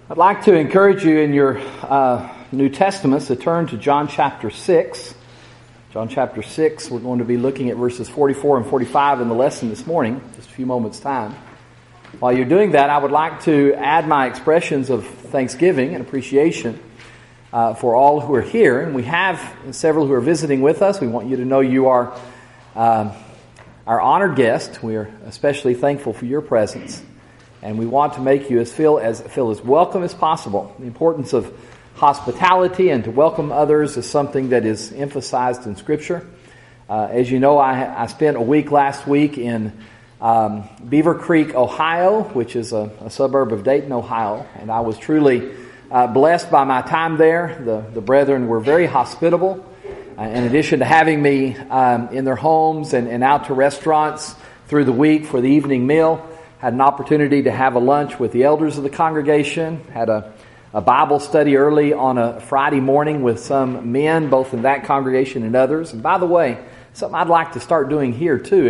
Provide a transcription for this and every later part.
I'd like to encourage you in your New Testaments to turn to John chapter 6. John chapter 6, we're going to be looking at verses 44 and 45 in the lesson this morning, just a few moments' time. While you're doing that, I would like to add my expressions of thanksgiving and appreciation for all who are here. And we have several who are visiting with us. We want you to know you are our honored guest. We are especially thankful for your presence. And we want to make you feel as welcome as possible. The importance of hospitality and to welcome others is something that is emphasized in Scripture. As you know, I spent a week last week in Beaver Creek, Ohio, which is a suburb of Dayton, Ohio. And I was truly blessed by my time there. The brethren were very hospitable. In addition to having me in their homes and out to restaurants through the week for the evening meal, had an opportunity to have a lunch with the elders of the congregation, had a Bible study early on a Friday morning with some men, both in that congregation and others. And by the way, something I'd like to start doing here too.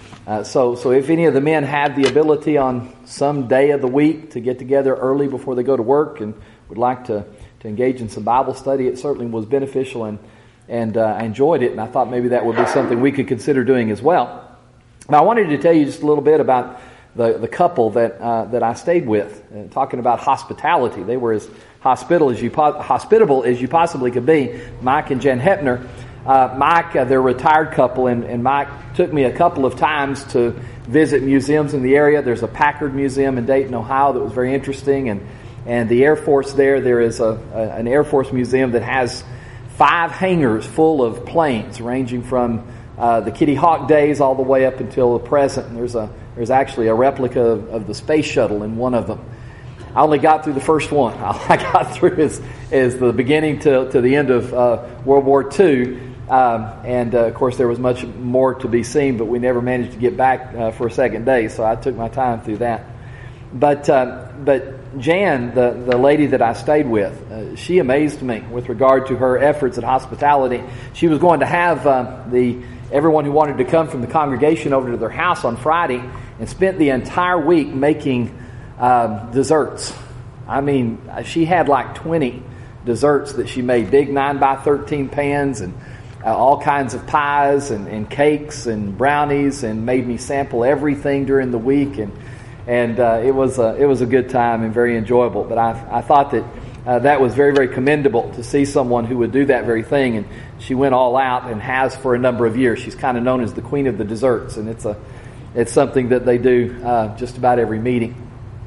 So if any of the men had the ability on some day of the week to get together early before they go to work and would like to engage in some Bible study, it certainly was beneficial and I enjoyed it. And I thought maybe that would be something we could consider doing as well. Now I wanted to tell you just a little bit about the couple that I stayed with, talking about hospitality. They were as hospitable as you possibly could be. Mike and Jen Hepner. Mike, they're a retired couple, and Mike took me a couple of times to visit museums in the area. There's a Packard Museum in Dayton, Ohio that was very interesting, and the Air Force there is an Air Force museum that has 5 hangars full of planes, ranging from the Kitty Hawk days all the way up until the present. And there's actually a replica of the space shuttle in one of them. I only got through the first one. All I got through is the beginning to the end of World War II. And of course there was much more to be seen, but we never managed to get back for a second day, so I took my time through that. But Jan, the lady that I stayed with, she amazed me with regard to her efforts at hospitality. She was going to have everyone who wanted to come from the congregation over to their house on Friday and spent the entire week making desserts. I mean, she had like 20 desserts that she made, big 9x13 pans and all kinds of pies and cakes and brownies, and made me sample everything during the week. And it was a good time and very enjoyable. But I thought that was very, very commendable to see someone who would do that very thing. And she went all out and has for a number of years. She's kind of known as the queen of the desserts, and it's something that they do just about every meeting.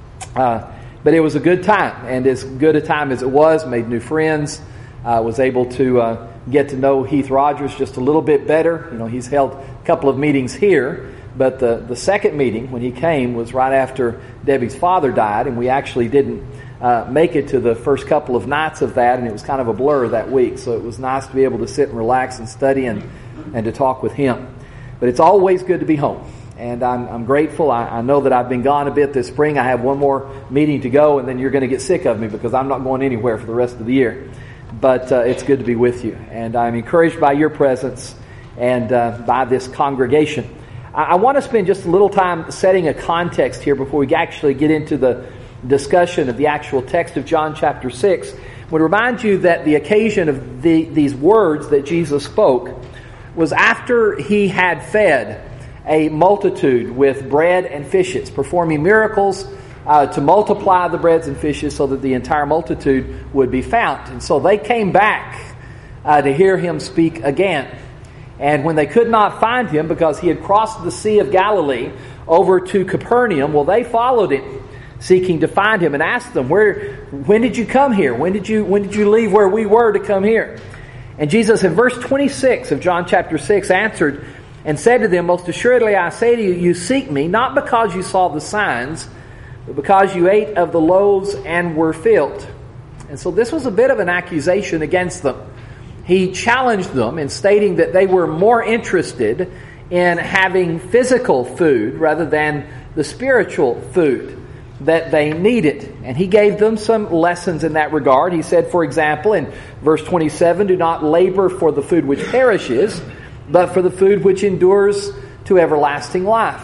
But it was a good time, and as good a time as it was, made new friends, was able to get to know Heath Rogers just a little bit better. You know, he's held a couple of meetings here, but the second meeting when he came was right after Debbie's father died, and we actually didn't make it to the first couple of nights of that, and it was kind of a blur that week. So it was nice to be able to sit and relax and study and to talk with him. But it's always good to be home, and I'm grateful. I know that I've been gone a bit this spring. I have one more meeting to go, and then you're going to get sick of me because I'm not going anywhere for the rest of the year. But it's good to be with you, and I'm encouraged by your presence and by this congregation. I want to spend just a little time setting a context here before we actually get into the discussion of the actual text of John chapter 6. I would remind you that the occasion of these words that Jesus spoke was after he had fed a multitude with bread and fishes, performing miracles to multiply the breads and fishes so that the entire multitude would be found. And so they came back to hear him speak again. And when they could not find him because he had crossed the Sea of Galilee over to Capernaum, well, they followed him, seeking to find him, and asked them, when did you come here? When did you leave where we were to come here? And Jesus, in verse 26 of John chapter 6, answered and said to them, most assuredly I say to you, you seek me, not because you saw the signs, but because you ate of the loaves and were filled. And so this was a bit of an accusation against them. He challenged them in stating that they were more interested in having physical food rather than the spiritual food that they needed. And he gave them some lessons in that regard. He said, for example, in verse 27, do not labor for the food which perishes, but for the food which endures to everlasting life.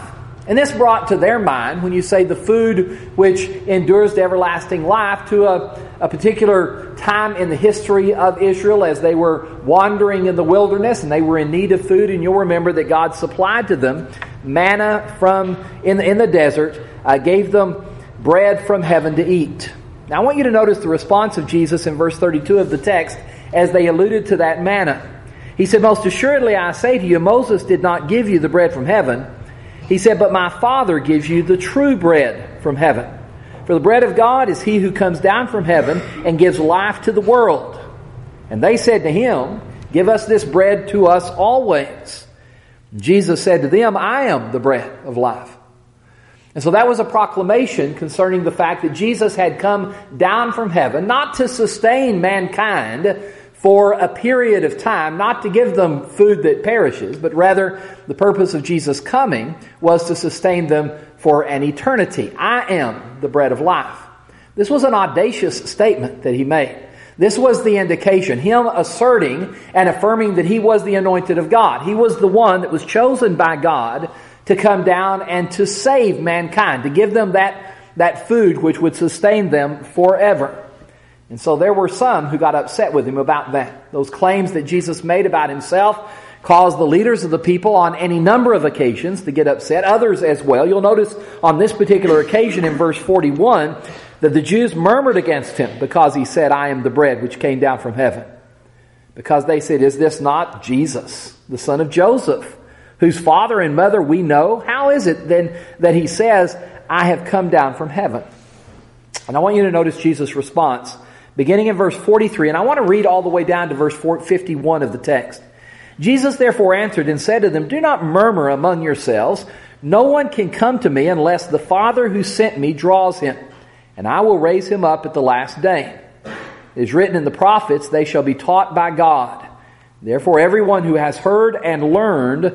And this brought to their mind, when you say the food which endures to everlasting life, to a particular time in the history of Israel as they were wandering in the wilderness and they were in need of food. And you'll remember that God supplied to them manna from in the desert, gave them bread from heaven to eat. Now I want you to notice the response of Jesus in verse 32 of the text as they alluded to that manna. He said, "Most assuredly I say to you, Moses did not give you the bread from heaven. He said, but my Father gives you the true bread from heaven. For the bread of God is he who comes down from heaven and gives life to the world." And they said to him, "Give us this bread to us always." Jesus said to them, "I am the bread of life." And so that was a proclamation concerning the fact that Jesus had come down from heaven, not to sustain mankind for a period of time, not to give them food that perishes, but rather the purpose of Jesus coming was to sustain them for an eternity. "I am the bread of life." This was an audacious statement that he made. This was the indication, him asserting and affirming that he was the anointed of God. He was the one that was chosen by God to come down and to save mankind, to give them that food which would sustain them forever. And so there were some who got upset with him about that. Those claims that Jesus made about himself caused the leaders of the people on any number of occasions to get upset, others as well. You'll notice on this particular occasion in verse 41 that the Jews murmured against him because he said, "I am the bread which came down from heaven." Because they said, "Is this not Jesus, the son of Joseph, whose father and mother we know? How is it then that he says, 'I have come down from heaven'?" And I want you to notice Jesus' response, beginning in verse 43, and I want to read all the way down to verse 51 of the text. "Jesus therefore answered and said to them, 'Do not murmur among yourselves. No one can come to me unless the Father who sent me draws him, and I will raise him up at the last day. It is written in the prophets, they shall be taught by God. Therefore everyone who has heard and learned,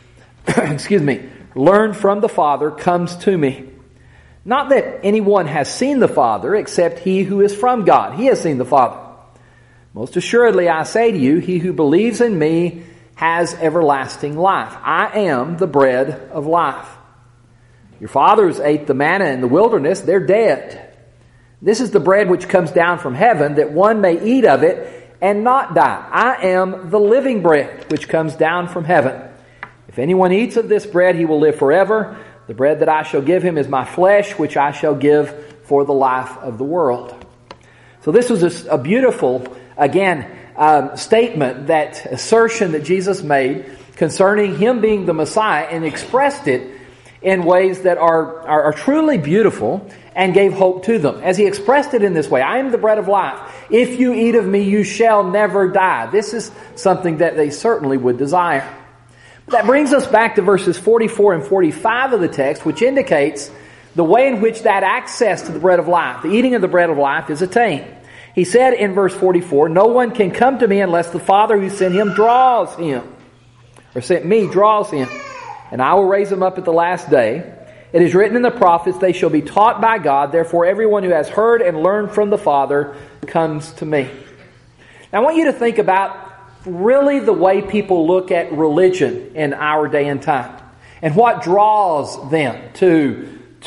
learned from the Father comes to me. Not that anyone has seen the Father except he who is from God. He has seen the Father. Most assuredly I say to you, he who believes in me has everlasting life. I am the bread of life. Your fathers ate the manna in the wilderness. They're dead. This is the bread which comes down from heaven, that one may eat of it and not die. I am the living bread which comes down from heaven. If anyone eats of this bread, he will live forever. The bread that I shall give him is my flesh, which I shall give for the life of the world." So this was a beautiful, again, statement, that assertion that Jesus made concerning him being the Messiah, and expressed it in ways that are truly beautiful and gave hope to them. As he expressed it in this way, "I am the bread of life. If you eat of me, you shall never die." This is something that they certainly would desire. That brings us back to verses 44 and 45 of the text, which indicates the way in which that access to the bread of life, the eating of the bread of life, is attained. He said in verse 44, "No one can come to me unless the Father who sent him draws him," or sent me draws him, "and I will raise him up at the last day. It is written in the prophets, they shall be taught by God. Therefore everyone who has heard and learned from the Father comes to me." Now I want you to think about really the way people look at religion in our day and time, and what draws them to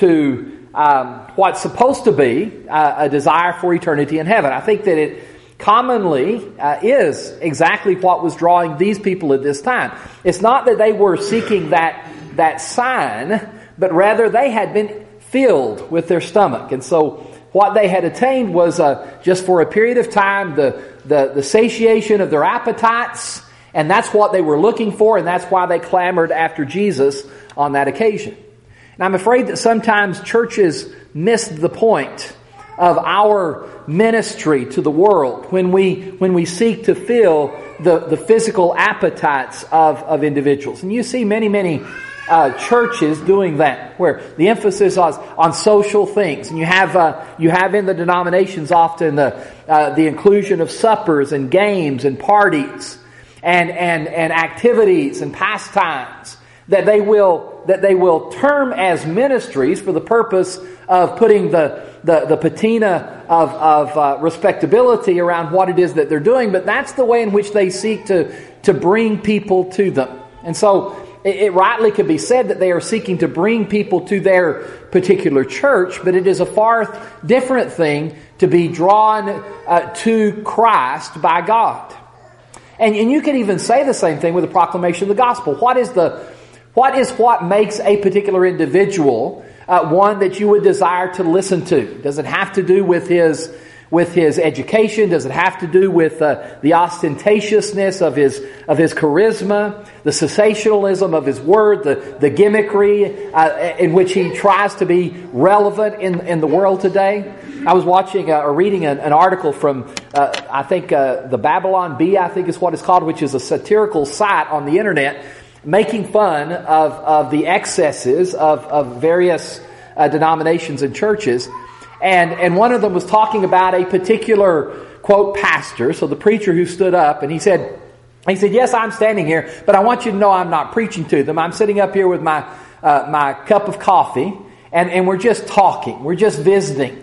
what's supposed to be a desire for eternity in heaven. I think that it commonly is exactly what was drawing these people at this time. It's not that they were seeking that sign, but rather they had been filled with their stomach. And so what they had attained was just for a period of time the satiation of their appetites, and that's what they were looking for, and that's why they clamored after Jesus on that occasion. And I'm afraid that sometimes churches miss the point of our ministry to the world when we seek to fill the physical appetites of individuals. And you see many churches doing that, where the emphasis is on social things, and you have in the denominations often the inclusion of suppers and games and parties and activities and pastimes that they will term as ministries for the purpose of putting the patina of respectability around what it is that they're doing. But that's the way in which they seek to bring people to them. And so it rightly could be said that they are seeking to bring people to their particular church, but it is a far different thing to be drawn to Christ by God. And you can even say the same thing with the proclamation of the gospel. What is what makes a particular individual one that you would desire to listen to? Does it have to do with his education? Does it have to do with the ostentatiousness of his charisma, the sensationalism of his word, the gimmickry in which he tries to be relevant in the world today? I was watching or reading an article from I think the Babylon Bee, I think is what it's called, which is a satirical site on the internet, making fun of the excesses of various denominations and churches. And one of them was talking about a particular, quote, pastor, so the preacher who stood up, and he said, yes, I'm standing here, but I want you to know I'm not preaching to them. I'm sitting up here with my cup of coffee, and we're just talking. We're just visiting.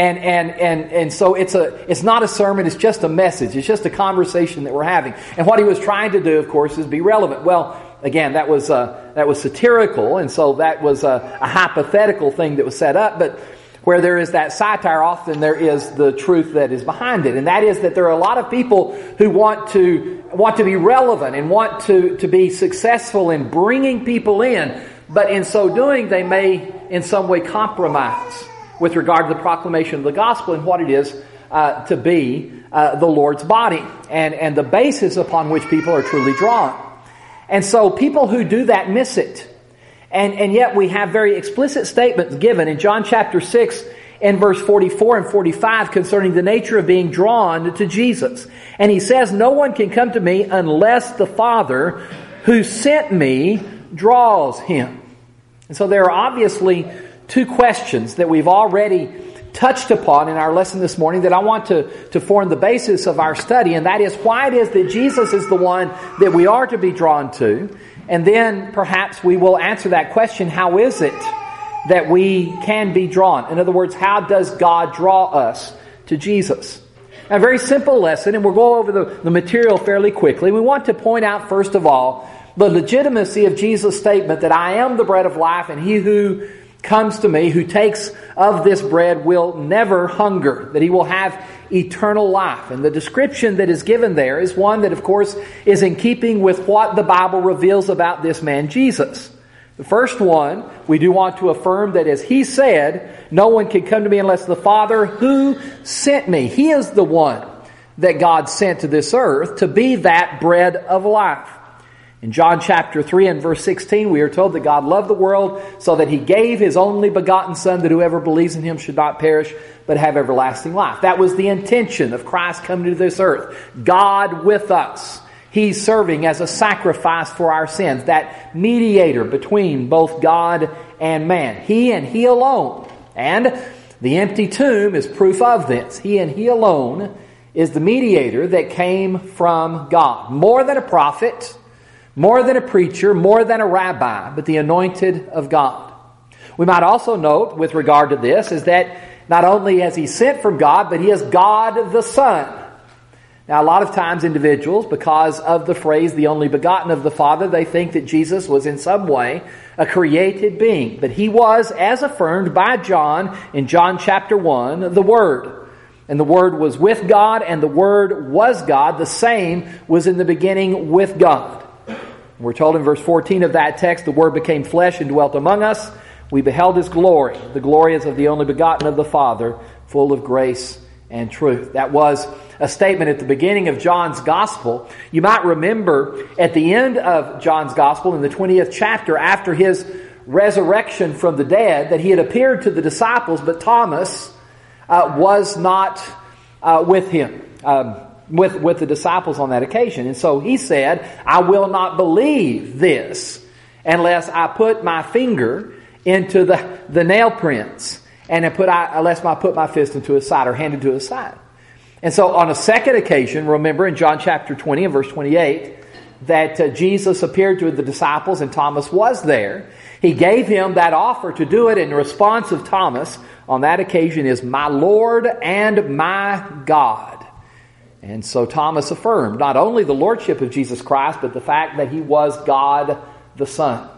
And so it's not a sermon, it's just a message. It's just a conversation that we're having. And what he was trying to do, of course, is be relevant. Well, again, that was satirical, and so that was a hypothetical thing that was set up, but where there is that satire, often there is the truth that is behind it. And that is that there are a lot of people who want to be relevant and want to be successful in bringing people in. But in so doing, they may in some way compromise with regard to the proclamation of the gospel and what it is to be the Lord's body and the basis upon which people are truly drawn. And so people who do that miss it. And yet we have very explicit statements given in John chapter 6 and verse 44 and 45 concerning the nature of being drawn to Jesus. And he says, no one can come to me unless the Father who sent me draws him. And so there are obviously two questions that we've already touched upon in our lesson this morning that I want to form the basis of our study. And that is why it is that Jesus is the one that we are to be drawn to. And then perhaps we will answer that question, how is it that we can be drawn? In other words, how does God draw us to Jesus? A very simple lesson, and we'll go over the material fairly quickly. We want to point out, first of all, the legitimacy of Jesus' statement that I am the bread of life, and he who comes to me, who takes of this bread, will never hunger, that he will have eternal life. And the description that is given there is one that, of course, is in keeping with what the Bible reveals about this man, Jesus. The first one, we do want to affirm that as he said, no one can come to me unless the Father who sent me. He is the one that God sent to this earth to be that bread of life. In John chapter 3 and verse 16, we are told that God loved the world so that he gave his only begotten Son, that whoever believes in him should not perish but have everlasting life. That was the intention of Christ coming to this earth. God with us. He's serving as a sacrifice for our sins, that mediator between both God and man. He and he alone. And the empty tomb is proof of this. He and he alone is the mediator that came from God. More than a prophet, more than a preacher, more than a rabbi, but the anointed of God. We might also note with regard to this is that not only has he sent from God, but he is God the Son. Now, a lot of times individuals, because of the phrase, the only begotten of the Father, they think that Jesus was in some way a created being. But he was, as affirmed by John in John chapter 1, the Word. And the Word was with God, and the Word was God. The same was in the beginning with God. We're told in verse 14 of that text, the Word became flesh and dwelt among us. We beheld his glory. The glory is of the only begotten of the Father, full of grace and truth. That was a statement at the beginning of John's Gospel. You might remember at the end of John's Gospel, in the 20th chapter, after his resurrection from the dead, that he had appeared to the disciples, but Thomas was not with him. With the disciples on that occasion. And so he said, I will not believe this unless I put my finger into the nail prints and unless I put my fist into his side or hand into his side. And so on a second occasion, remember in John chapter 20 and verse 28, that Jesus appeared to the disciples and Thomas was there. He gave him that offer to do it, and the response of Thomas on that occasion is, my Lord and my God. And so Thomas affirmed not only the lordship of Jesus Christ, but the fact that he was God the Son.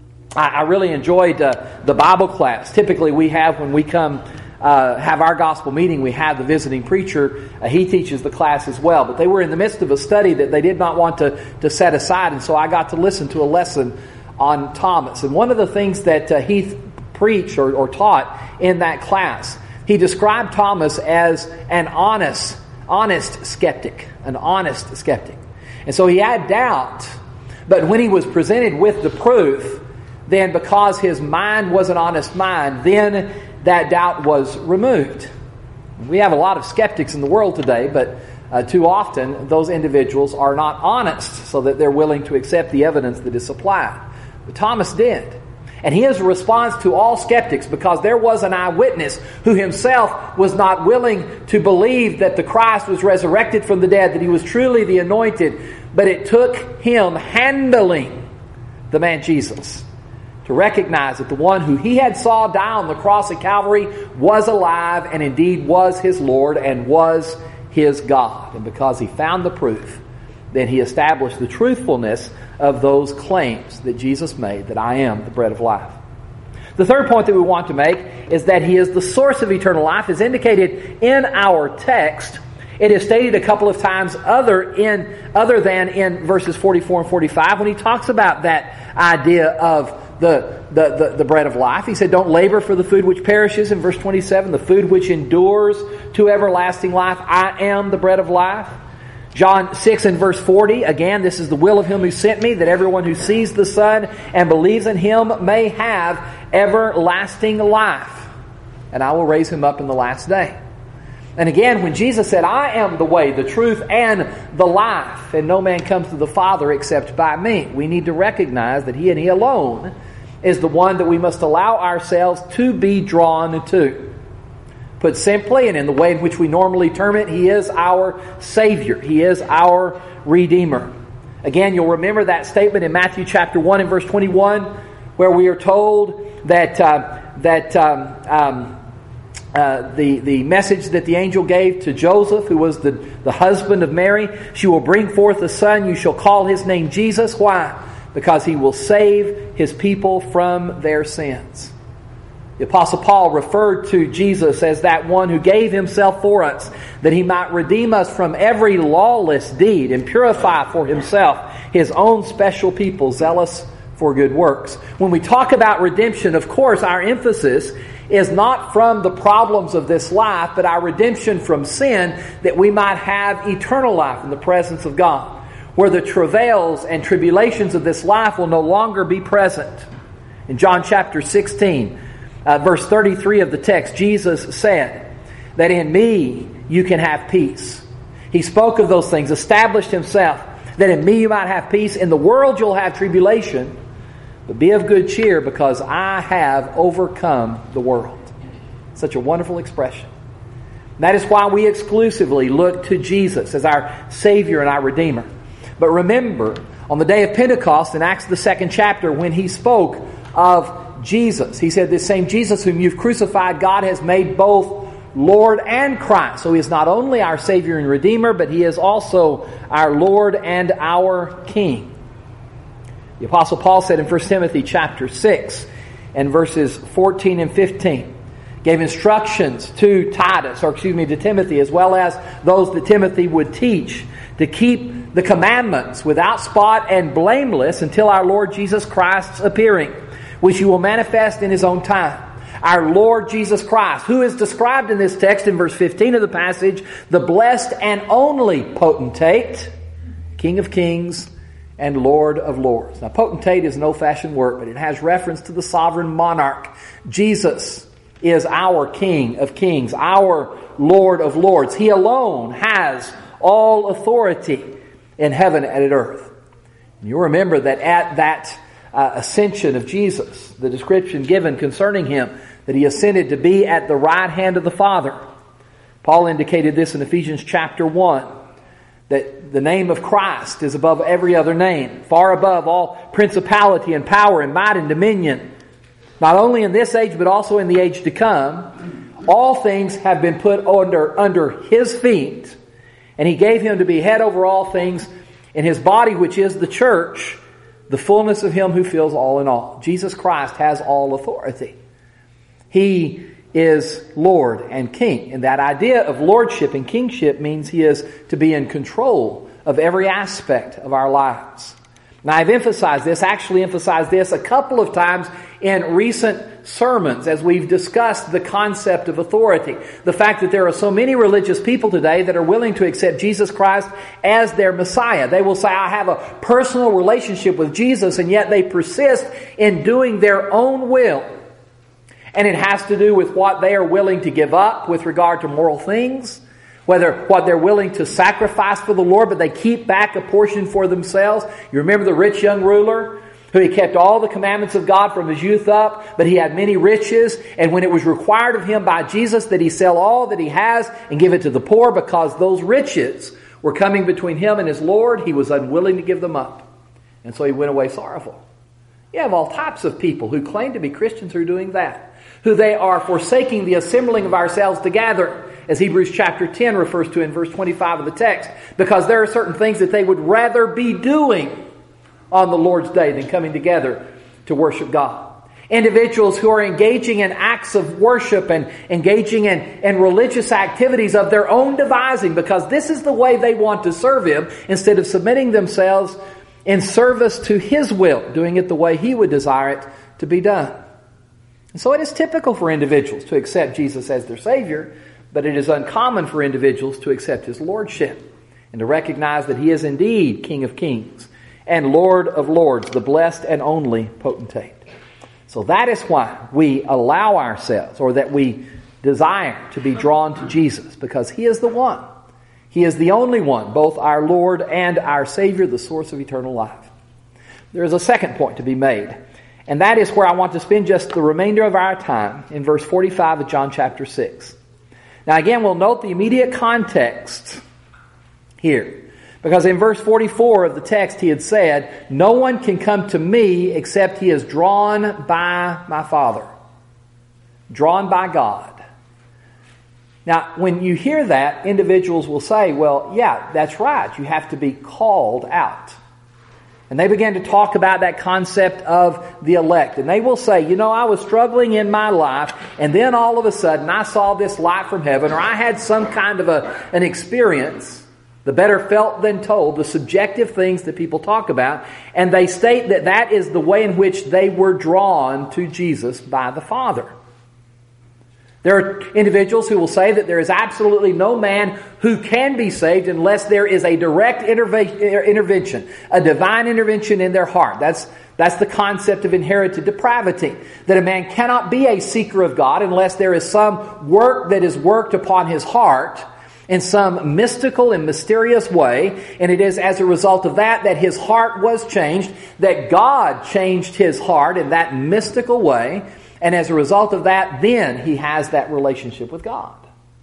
I really enjoyed the Bible class. Typically we have, when we come have our gospel meeting, we have the visiting preacher. He teaches the class as well. But they were in the midst of a study that they did not want to set aside. And so I got to listen to a lesson on Thomas. And one of the things that Heath preached or taught in that class, he described Thomas as an honest skeptic. An honest skeptic. And so he had doubt. But when he was presented with the proof, then because his mind was an honest mind, then that doubt was removed. We have a lot of skeptics in the world today, but too often those individuals are not honest so that they're willing to accept the evidence that is supplied. But Thomas did. And his response to all skeptics, because there was an eyewitness who himself was not willing to believe that the Christ was resurrected from the dead, that he was truly the anointed, but it took him handling the man Jesus to recognize that the one who he had saw die on the cross at Calvary was alive and indeed was his Lord and was his God. And because he found the proof, then he established the truthfulness of those claims that Jesus made, that I am the bread of life. The third point that we want to make is that he is the source of eternal life, as indicated in our text. It is stated a couple of times other than in verses 44 and 45 when he talks about that idea of the bread of life. He said, don't labor for the food which perishes. In verse 27, the food which endures to everlasting life. I am the bread of life. John 6 and verse 40, again, this is the will of him who sent me, that everyone who sees the Son and believes in him may have everlasting life. And I will raise him up in the last day. And again, when Jesus said, I am the way, the truth, and the life, and no man comes to the Father except by me, we need to recognize that he and he alone is the one that we must allow ourselves to be drawn to. Put simply, and in the way in which we normally term it, he is our Savior. He is our Redeemer. Again, you'll remember that statement in Matthew chapter 1 and verse 21, where we are told that the message that the angel gave to Joseph, who was the husband of Mary, she will bring forth a son, you shall call his name Jesus. Why? Because he will save his people from their sins. The Apostle Paul referred to Jesus as that one who gave himself for us, that he might redeem us from every lawless deed and purify for himself his own special people, zealous for good works. When we talk about redemption, of course, our emphasis is not from the problems of this life, but our redemption from sin, that we might have eternal life in the presence of God, where the travails and tribulations of this life will no longer be present. In John chapter 16, verse 33 of the text, Jesus said that in me you can have peace. He spoke of those things, established himself, that in me you might have peace. In the world you'll have tribulation, but be of good cheer, because I have overcome the world. Such a wonderful expression. And that is why we exclusively look to Jesus as our Savior and our Redeemer. But remember, on the day of Pentecost in Acts the 2nd chapter, when he spoke of Jesus, he said, this same Jesus whom you've crucified, God has made both Lord and Christ. So he is not only our Savior and Redeemer, but he is also our Lord and our King. The Apostle Paul said in 1 Timothy chapter 6 and verses 14 and 15, gave instructions to Timothy, as well as those that Timothy would teach, to keep the commandments without spot and blameless until our Lord Jesus Christ's appearing, which he will manifest in his own time. Our Lord Jesus Christ, who is described in this text in verse 15 of the passage, the blessed and only potentate, King of kings and Lord of lords. Now, potentate is an old-fashioned word, but it has reference to the sovereign monarch. Jesus is our King of kings, our Lord of lords. He alone has all authority in heaven and at earth. And you'll remember that at that ascension of Jesus, the description given concerning him, that he ascended to be at the right hand of the Father. Paul indicated this in Ephesians chapter 1, that the name of Christ is above every other name, far above all principality and power and might and dominion, not only in this age but also in the age to come. All things have been put under his feet, and he gave him to be head over all things in his body, which is the church, the fullness of Him who fills all in all. Jesus Christ has all authority. He is Lord and King. And that idea of lordship and kingship means He is to be in control of every aspect of our lives. Now, I've emphasized this a couple of times in recent sermons as we've discussed the concept of authority. The fact that there are so many religious people today that are willing to accept Jesus Christ as their Messiah. They will say, I have a personal relationship with Jesus, and yet they persist in doing their own will. And it has to do with what they are willing to give up with regard to moral things, whether what they're willing to sacrifice for the Lord, but they keep back a portion for themselves. You remember the rich young ruler who he kept all the commandments of God from his youth up, but he had many riches, and when it was required of him by Jesus that he sell all that he has and give it to the poor because those riches were coming between him and his Lord, he was unwilling to give them up. And so he went away sorrowful. You have all types of people who claim to be Christians who are doing that, who they are forsaking the assembling of ourselves together, as Hebrews chapter 10 refers to in verse 25 of the text, because there are certain things that they would rather be doing on the Lord's day than coming together to worship God. Individuals who are engaging in acts of worship and engaging in religious activities of their own devising because this is the way they want to serve Him instead of submitting themselves in service to His will, doing it the way He would desire it to be done. And so it is typical for individuals to accept Jesus as their Savior, but it is uncommon for individuals to accept His Lordship and to recognize that He is indeed King of Kings and Lord of Lords, the blessed and only potentate. So that is why we allow ourselves, or that we desire to be drawn to Jesus, because He is the one. He is the only one, both our Lord and our Savior, the source of eternal life. There is a second point to be made, and that is where I want to spend just the remainder of our time, in verse 45 of John chapter 6. Now again, we'll note the immediate context here. Because in verse 44 of the text he had said, no one can come to me except he is drawn by my Father. Drawn by God. Now, when you hear that, individuals will say, well, yeah, that's right. You have to be called out. And they begin to talk about that concept of the elect. And they will say, I was struggling in my life, and then all of a sudden I saw this light from heaven, or I had some kind of an experience. The better felt than told, the subjective things that people talk about. And they state that that is the way in which they were drawn to Jesus by the Father. There are individuals who will say that there is absolutely no man who can be saved unless there is a direct intervention, a divine intervention in their heart. That's the concept of inherited depravity. That a man cannot be a seeker of God unless there is some work that is worked upon his heart in some mystical and mysterious way, and it is as a result of that his heart was changed, that God changed his heart in that mystical way, and as a result of that, then he has that relationship with God.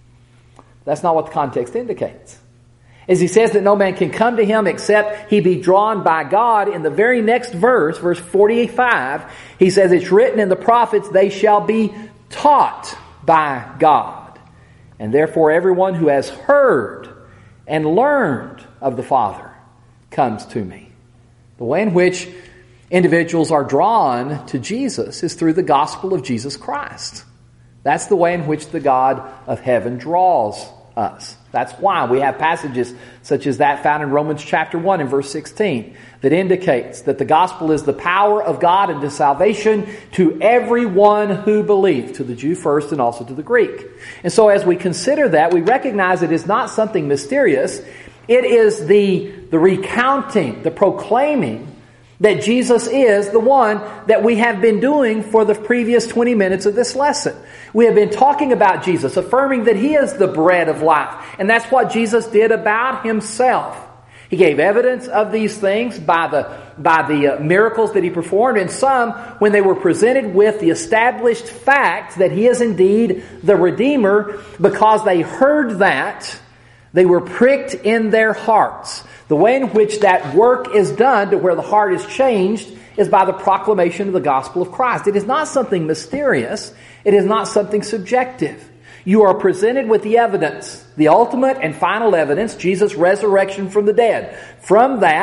That's not what the context indicates. As he says that no man can come to him except he be drawn by God, in the very next verse, verse 45, he says, it's written in the prophets, they shall be taught by God. And therefore everyone who has heard and learned of the Father comes to me. The way in which individuals are drawn to Jesus is through the gospel of Jesus Christ. That's the way in which the God of heaven draws us. That's why we have passages such as that found in Romans chapter 1 and verse 16 that indicates that the gospel is the power of God unto salvation to everyone who believes, to the Jew first and also to the Greek. And so as we consider that, we recognize it is not something mysterious. It is the recounting, the proclaiming that Jesus is the one that we have been doing for the previous 20 minutes of this lesson. We have been talking about Jesus, affirming that He is the bread of life. And that's what Jesus did about Himself. He gave evidence of these things by the miracles that He performed, and some when they were presented with the established fact that He is indeed the Redeemer, because they heard that, they were pricked in their hearts. The way in which that work is done to where the heart is changed is by the proclamation of the gospel of Christ. It is not something mysterious. It is not something subjective. You are presented with the evidence, the ultimate and final evidence, Jesus' resurrection from the dead. From that,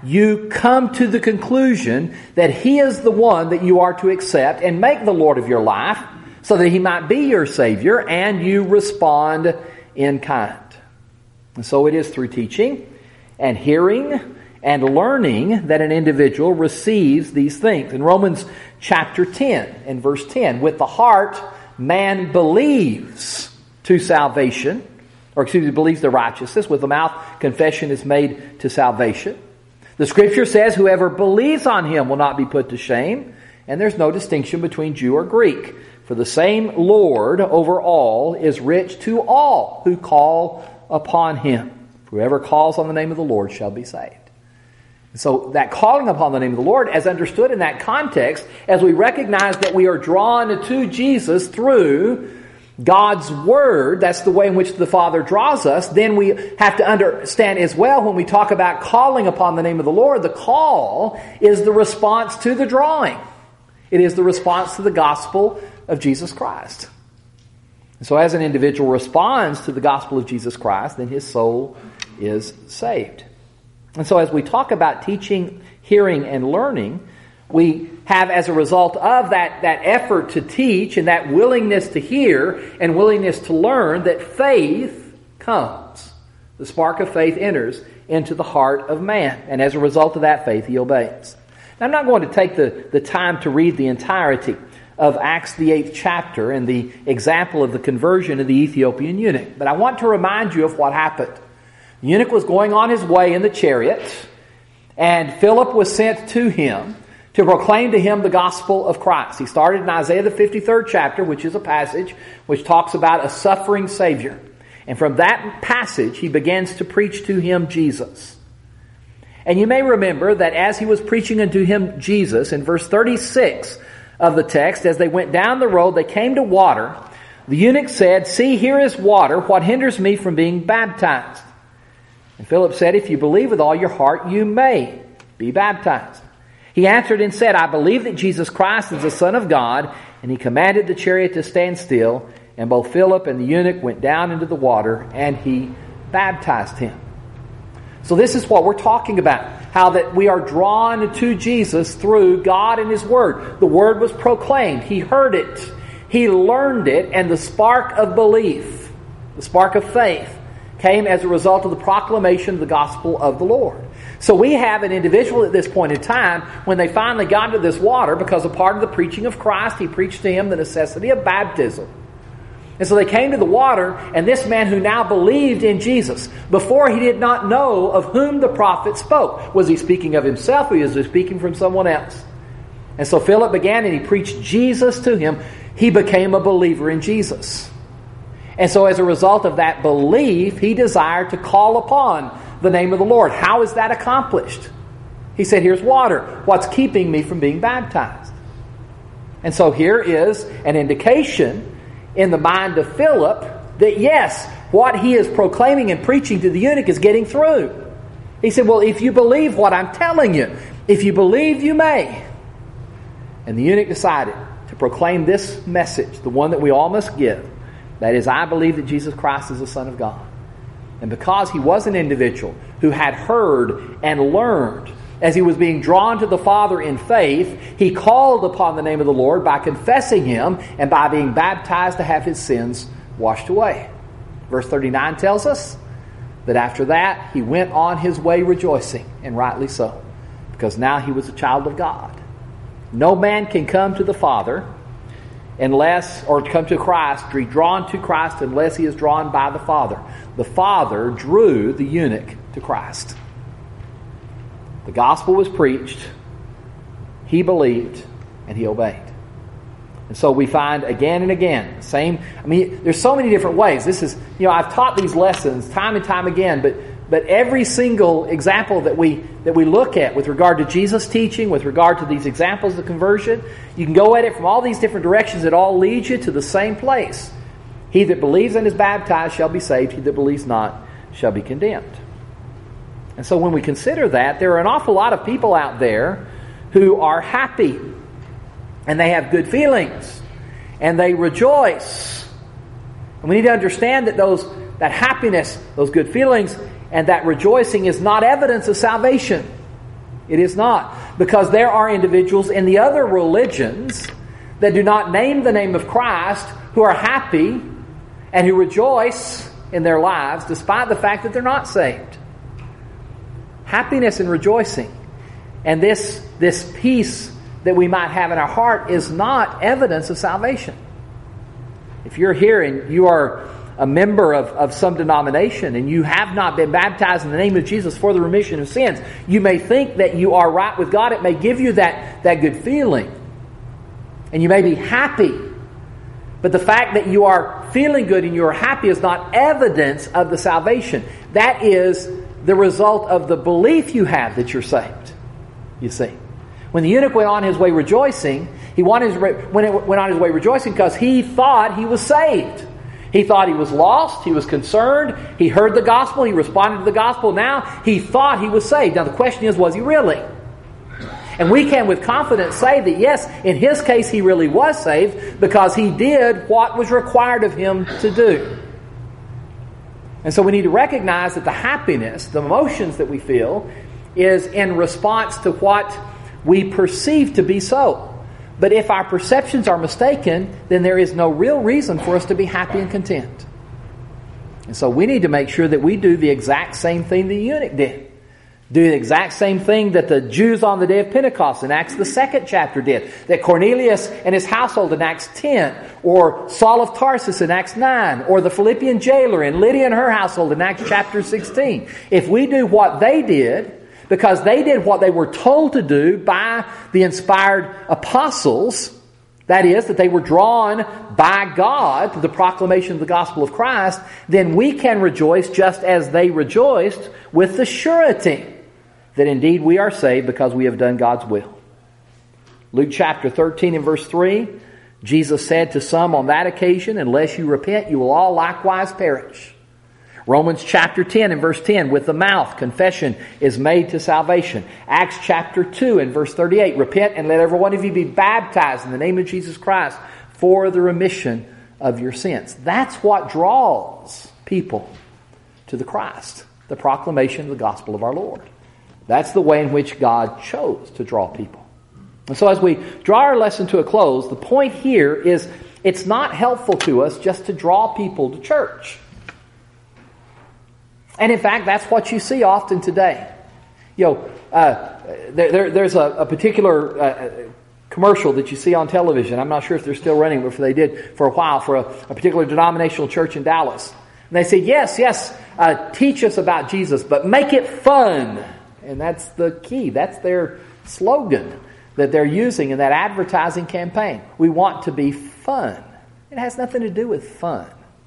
you come to the conclusion that He is the one that you are to accept and make the Lord of your life so that He might be your Savior, and you respond in kind. And so it is through teaching and hearing and learning that an individual receives these things. In Romans chapter 10 and verse 10, with the heart man believes to salvation, believes the righteousness. With the mouth confession is made to salvation. The Scripture says whoever believes on Him will not be put to shame, and there's no distinction between Jew or Greek. For the same Lord over all is rich to all who call upon Him. Whoever calls on the name of the Lord shall be saved. And so that calling upon the name of the Lord, as understood in that context, as we recognize that we are drawn to Jesus through God's Word, that's the way in which the Father draws us, then we have to understand as well when we talk about calling upon the name of the Lord, the call is the response to the drawing. It is the response to the gospel of Jesus Christ. And so as an individual responds to the gospel of Jesus Christ, then his soul is saved. And so as we talk about teaching, hearing, and learning, we have, as a result of that effort to teach and that willingness to hear and willingness to learn, that faith comes. The spark of faith enters into the heart of man. And as a result of that faith, he obeys. Now, I'm not going to take the time to read the entirety of Acts the 8th chapter and the example of the conversion of the Ethiopian eunuch. But I want to remind you of what happened. The eunuch was going on his way in the chariot, and Philip was sent to him to proclaim to him the gospel of Christ. He started in Isaiah the 53rd chapter, which is a passage which talks about a suffering Savior. And from that passage, he begins to preach to him Jesus. And you may remember that as he was preaching unto him Jesus, in verse 36 of the text, as they went down the road, they came to water. The eunuch said, "See, here is water. What hinders me from being baptized?" And Philip said, "If you believe with all your heart, you may be baptized." He answered and said, "I believe that Jesus Christ is the Son of God." And he commanded the chariot to stand still. And both Philip and the eunuch went down into the water, and he baptized him. So this is what we're talking about. How that we are drawn to Jesus through God and His Word. The Word was proclaimed. He heard it. He learned it. And the spark of belief, the spark of faith, came as a result of the proclamation of the gospel of the Lord. So we have an individual at this point in time, when they finally got to this water, because a part of the preaching of Christ, He preached to him the necessity of baptism. And so they came to the water, and this man who now believed in Jesus, before he did not know of whom the prophet spoke. Was he speaking of himself, or was he speaking from someone else? And so Philip began, and he preached Jesus to him. He became a believer in Jesus. And so as a result of that belief, he desired to call upon the name of the Lord. How is that accomplished? He said, "Here's water. What's keeping me from being baptized?" And so here is an indication in the mind of Philip that yes, what he is proclaiming and preaching to the eunuch is getting through. He said, "Well, if you believe what I'm telling you, if you believe, you may." And the eunuch decided to proclaim this message, the one that we all must give. That is, I believe that Jesus Christ is the Son of God. And because he was an individual who had heard and learned, as he was being drawn to the Father in faith, he called upon the name of the Lord by confessing Him and by being baptized to have his sins washed away. Verse 39 tells us that after that, he went on his way rejoicing, and rightly so, because now he was a child of God. No man can come to the Father unless, or come to Christ, be drawn to Christ unless he is drawn by the Father. The Father drew the eunuch to Christ. The gospel was preached, he believed, and he obeyed. And so we find again and again, there's so many different ways. This is, I've taught these lessons time and time again, but every single example that we look at with regard to Jesus' teaching, with regard to these examples of conversion, you can go at it from all these different directions. It all leads you to the same place. He that believes and is baptized shall be saved. He that believes not shall be condemned. And so when we consider that, there are an awful lot of people out there who are happy, and they have good feelings, and they rejoice. And we need to understand that that happiness, those good feelings, and that rejoicing is not evidence of salvation. It is not. Because there are individuals in the other religions that do not name the name of Christ who are happy and who rejoice in their lives despite the fact that they're not saved. Happiness and rejoicing and this peace that we might have in our heart is not evidence of salvation. If you're here and you are a member of some denomination and you have not been baptized in the name of Jesus for the remission of sins, you may think that you are right with God. It may give you that good feeling. And you may be happy. But the fact that you are feeling good and you are happy is not evidence of the salvation. That is the result of the belief you have that you're saved. You see. When the eunuch went on his way rejoicing, went on his way rejoicing because he thought he was saved. He thought he was lost. He was concerned. He heard the gospel. He responded to the gospel. Now he thought he was saved. Now the question is, was he really? And we can with confidence say that yes, in his case he really was saved because he did what was required of him to do. And so we need to recognize that the happiness, the emotions that we feel, is in response to what we perceive to be so. But if our perceptions are mistaken, then there is no real reason for us to be happy and content. And so we need to make sure that we do the exact same thing the eunuch did. Do the exact same thing that the Jews on the day of Pentecost in Acts the 2nd chapter did. That Cornelius and his household in Acts 10. Or Saul of Tarsus in Acts 9. Or the Philippian jailer and Lydia and her household in Acts chapter 16. If we do what they did, because they did what they were told to do by the inspired apostles, that is, that they were drawn by God to the proclamation of the gospel of Christ, then we can rejoice just as they rejoiced with the surety that indeed we are saved because we have done God's will. Luke chapter 13 and verse 3, Jesus said to some on that occasion, unless you repent, you will all likewise perish. Romans chapter 10 and verse 10, with the mouth confession is made to salvation. Acts chapter 2 and verse 38, repent and let every one of you be baptized in the name of Jesus Christ for the remission of your sins. That's what draws people to the Christ, the proclamation of the gospel of our Lord. That's the way in which God chose to draw people. And so as we draw our lesson to a close, the point here is it's not helpful to us just to draw people to church. And in fact, that's what you see often today. There's a particular commercial that you see on television. I'm not sure if they're still running, but they did for a while for a particular denominational church in Dallas. And they say, yes, teach us about Jesus, but make it fun. And that's the key. That's their slogan that they're using in that advertising campaign. We want to be fun. It has nothing to do with fun.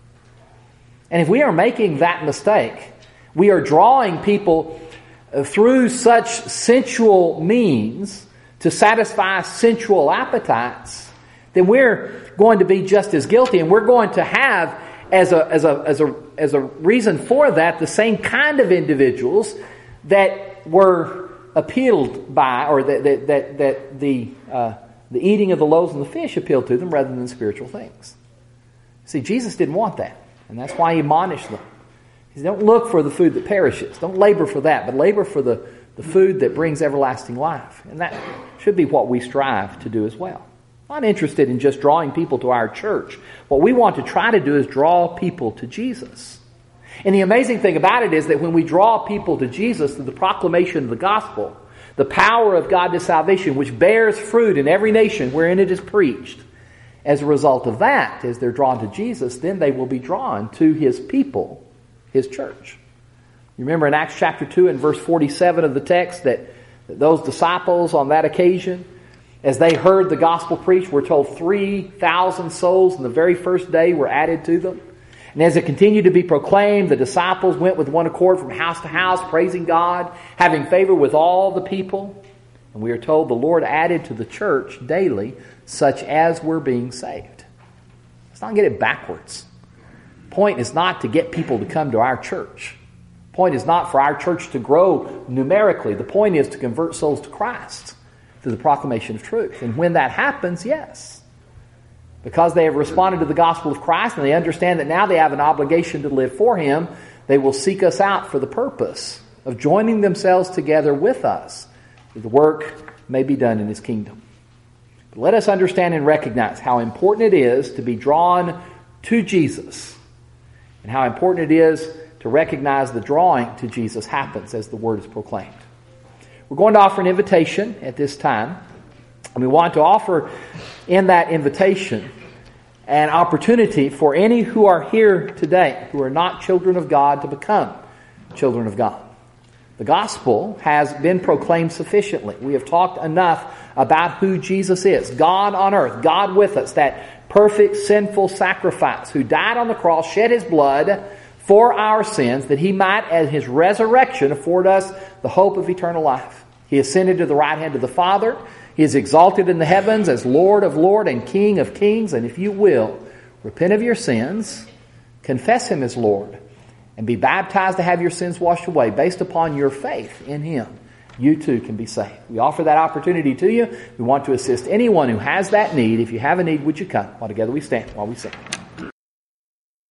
And if we are making that mistake, we are drawing people through such sensual means to satisfy sensual appetites, then we're going to be just as guilty, and we're going to have as a reason for that the same kind of individuals that were appealed by, or that the eating of the loaves and the fish appealed to them rather than spiritual things. See, Jesus didn't want that, and that's why He admonished them. He said, don't look for the food that perishes. Don't labor for that, but labor for the food that brings everlasting life. And that should be what we strive to do as well. I'm not interested in just drawing people to our church. What we want to try to do is draw people to Jesus. And the amazing thing about it is that when we draw people to Jesus through the proclamation of the gospel, the power of God to salvation, which bears fruit in every nation wherein it is preached, as a result of that, as they're drawn to Jesus, then they will be drawn to His people, His church. You remember in Acts chapter 2 and verse 47 of the text that those disciples on that occasion, as they heard the gospel preached, we're told 3,000 souls in the very first day were added to them. And as it continued to be proclaimed, the disciples went with one accord from house to house, praising God, having favor with all the people. And we are told the Lord added to the church daily such as were being saved. Let's not get it backwards. The point is not to get people to come to our church. The point is not for our church to grow numerically. The point is to convert souls to Christ through the proclamation of truth. And when that happens, yes, because they have responded to the gospel of Christ and they understand that now they have an obligation to live for Him, they will seek us out for the purpose of joining themselves together with us that the work may be done in His kingdom. But let us understand and recognize how important it is to be drawn to Jesus, and how important it is to recognize the drawing to Jesus happens as the Word is proclaimed. We're going to offer an invitation at this time, and we want to offer in that invitation an opportunity for any who are here today, who are not children of God, to become children of God. The gospel has been proclaimed sufficiently. We have talked enough about who Jesus is. God on earth, God with us, that perfect sinful sacrifice who died on the cross, shed His blood for our sins, that He might, at His resurrection, afford us the hope of eternal life. He ascended to the right hand of the Father. He is exalted in the heavens as Lord of lords and King of kings. And if you will, repent of your sins, confess Him as Lord, and be baptized to have your sins washed away based upon your faith in Him, you too can be saved. We offer that opportunity to you. We want to assist anyone who has that need. If you have a need, would you come? While together we stand, while we sing.